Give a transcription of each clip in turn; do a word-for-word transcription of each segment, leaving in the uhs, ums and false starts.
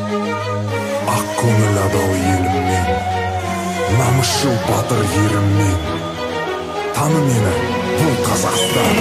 Ақ көңіл адал еліммен, намысшыл батыр еріммен, таны мені бұл Қазақстан.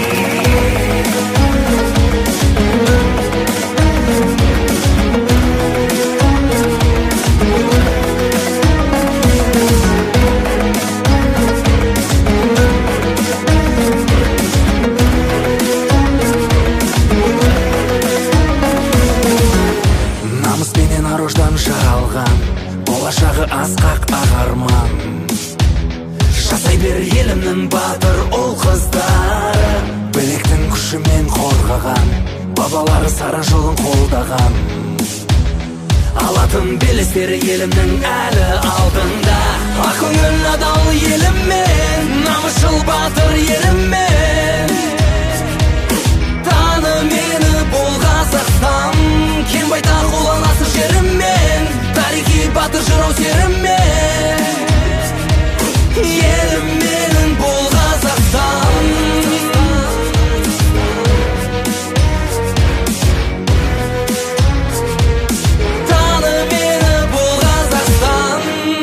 Намыспенен аруждан жаралған, болашағы асқақ ағарман. Жасай бер елімнің батыр ұл қыздары, білектің күшімен қорғаған, бабалары сара жолын қолдаған. Алатын белестері елімнің әлі алдында. Ақ көңіл адал еліммен, намысшыл батыр еріммен, таны мені бұл Қазақстан. Кен байтақ ұлан асыр жеріммен, тарихи батыр жырау серіммен, елім менің бұл Қазақстан. Таны мені бұл Қазақстан.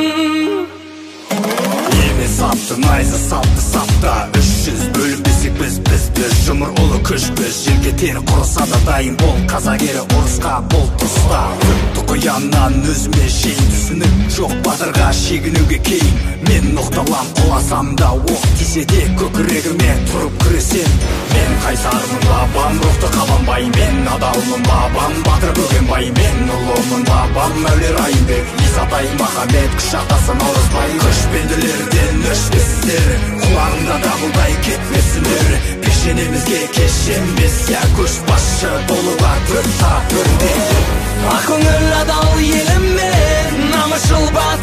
Еме сапты, найзы сапты сапта, үш жүз бөліп десек біз біз біз жұмыр ұлы күш біз. Жерге тер құрыса да дайын бол, қазақ ері ұрысқа бұл тұста. Тұқыяннан өзіме шейін түсініп, жоқ батырға шегінуге кейін. Мен ноқталам құласам да, оқ тисе де көкірегіме тұрып күресем. Мен қайсармын бабам, рухты қабанбай, мен адалмын бабам, батыр бөгенбай, мен ұлымын бабам, Мәуле Райымбек, Исатай Махамбет, күш атасы Наурызбай. Көшпенділерден өшпесіздер, құлағында дабылдай кетпесіндер. Пешенемізге кешенбес, я көшбасшы болуға төрт та төрде. Ақ көңіл адал еліммен, намысшыл батыр